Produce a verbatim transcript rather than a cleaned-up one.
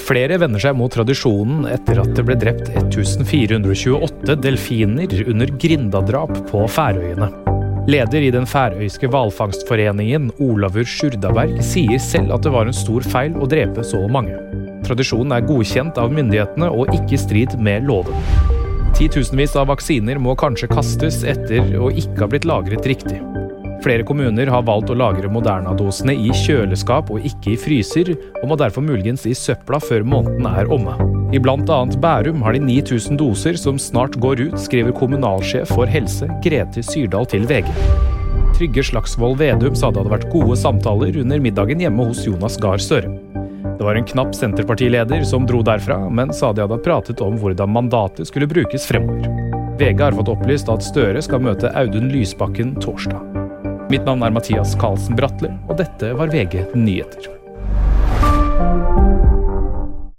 Flere vender seg mot tradisjonen etter at det ble drept fjorten tjueåtte delfiner under grindadrap på Færøyene. Leder i den færøyske hvalfangstforeningen, Olavur Sjurdaberg, sier selv at det var en stor feil å drepe så mange. Tradisjonen er godkjent av myndighetene og ikke i strid med loven. Titusenvis av vaksiner må kanskje kastes etter å ikke ha blitt lagret riktig. Flere kommuner har valgt å lagre Moderna-dosene i kjøleskap og ikke i fryser, og må derfor muligens i søpla før måneden er omme. I blant annet Bærum har de ni tusen doser som snart går ut, skriver kommunalsjef for helse Grete Syrdal til V G. Trygve Slagsvold Vedum sa det hadde vært gode samtaler under middagen hjemme hos Jonas Gahr Støre. Det var en knapp senterpartileder som dro derfra, men sa de hadde pratet om hvordan mandatet skulle brukes fremover. V G har fått opplyst at Støre skal møte Audun Lysbakken torsdag. Mitt navn er Mathias Karlsen Brattler, og dette var V G Nyheter.